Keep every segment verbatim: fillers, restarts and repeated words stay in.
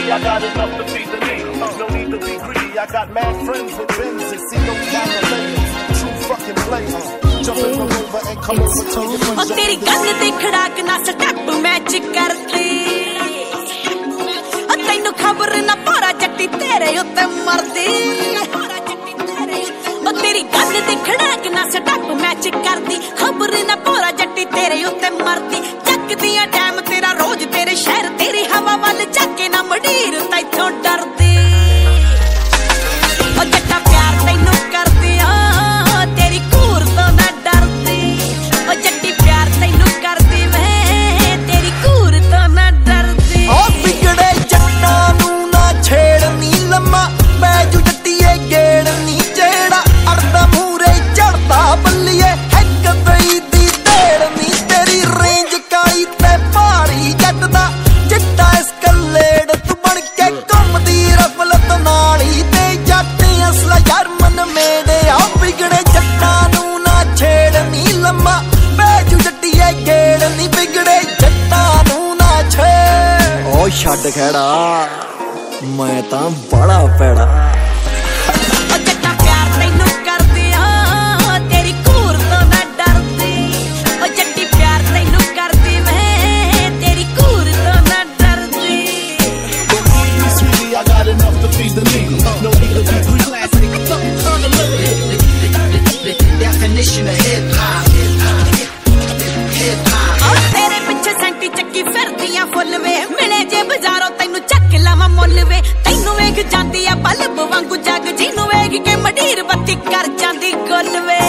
I got enough to feed the need. No need to be greedy. I got mad friends with Benzes. See no calculators. True fucking players. Jump in the river and come over to your friends. Oh, तेरी gun दे खड़ाक ना step match करती. Oh, तैनू खबर ना पारा जट्टी तेरे उत्ते मरदी. Oh, तेरी गन दे खड़ाक ना स्टेप मैच करती. खबर ना पारा जट्टी तेरे उत्ते मरदी. जग दिया डैम तेरा रोज तेरे शहर तेरी हवा वाल जाके ना मडीर तैथों डरदी. ओ जट्टा प्यार तैनू करदी आ तेरी कूर तो ना डरदी. ओ जट्टी प्यार तैनू करदी मैं तेरी कूर तो ना डरदी. ओ बिगड़े जट्टा नू ना छेड़नी लम्मा मैं जू जट्टीए गेड़नी जेड़ा अड़दा मूरे चढ़दा बल्लिए हैक दई दी देड़नी. तेरी रेंज काई ते भारी जट दा चिट्टा एस्कलेड तू बन के घुमदी रफलत नाली ते जट असला जर्मन मेडे. आ बिगड़े जट्टा नू ना छेड़नी लम्मा मैं जू जट्टीए गेड़नी. बिगड़े जट्टा नू ना छेड़ ओ छड्ड खैड़ा मैं तां बड़ा पैड़ा. ओ जट्टा प्यार तैनू करदी आ तेरी कूर तो ना डरदी. ओ जट्टी प्यार तैनू करदी मैं तेरी कूर तो ना डरदी. Believe me, sweetie, I got enough to feed the need. No need to be greedy. Classic, something turn a little. Definition of hip hop. Hip hop. ओ तेरे पिछे सैंटी चक्की फिरदियां फुੱਲ वे मिले जे बाजारों तैनू चक लावां मुੱਲ वे. तैनू वेख जांदी आ बल्ब वांगू जग जिनू वेख के मडीर बत्ती कर जांदी गुल वे.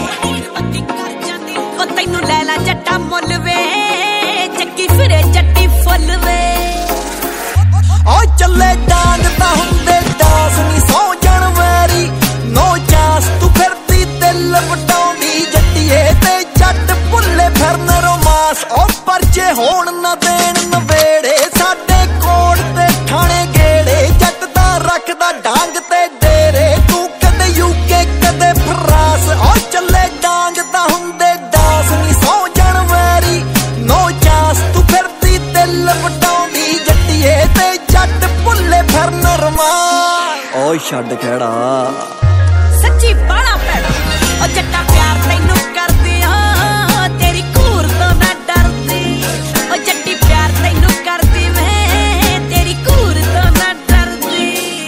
ओ तैनू ले ला जट्टा मुੱਲ वे चक्की फिरे जट्टी फुੱਲ वे. ओ चले डांग ता हुंदे डांस नी सौ जनवरी नो चांस तू फिरदी दिल पटाउंदी जट्टीए ते जट भुल्ले फिरन रोमांस. ओ परचे होण ना देण नवेड़े साडे कोट ते थाणे गेड़े. जट दा रखदा डांग ते डेरे तू कदे यूके कदे फ्रांस. ओ चले डांग ता हुंदे डांस नी सौ जनवरी नो चांस तू फिरदी दिल पटाउंदी जट्टीए ते जट भुल्ले फिरन रोमांस. ओ छड्ड खैड़ा सच्ची बड़ा पैड़ा. ओ जट्टा प्यार तैनू करदी आ तेरी कूर तो ना डरदी. ओ जट्टी प्यार तैनू करदी मैं तेरी कूर तो ना डरदी.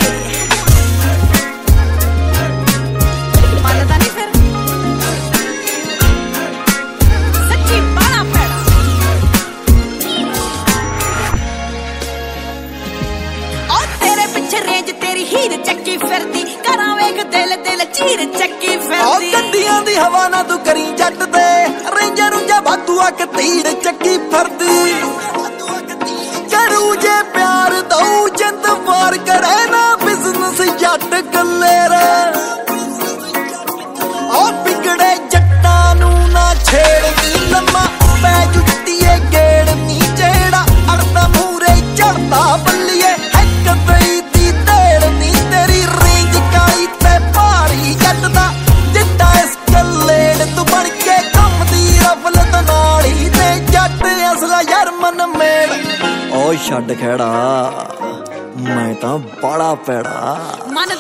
मनदा नहीं फिर सच्ची बड़ा पैड़ा. ओ तेरे पिछे रेंज तेरी हीर चक्की फिरदी. करा वेख दिल दिल चीर चक्की ओ फिरदी. गड्डियां दी हवा ना तू करी जट दे रेंजर रुंजा बातू अक तीर चक्की फरदी. करू जे प्यार दऊ जिंद वार करे ना बिजनेस जट गलेरा. ओ बिगड़े जट्टा नू ना छेड़नी लम्मा मैं जू जट्टीए गेड़नी जेड़ा अड़दा मूरे चढ़दा बल्लिए हैक दई दी देड़नी. तेरी रेंज काई ते भारी जट दा चिट्टा एस्कलेड तू बन के घुमदी रफलत नाली ते जट असला जर्मन मेड़. ओ छड्ड खैड़ा मैं तां बड़ा पैड़ा. मन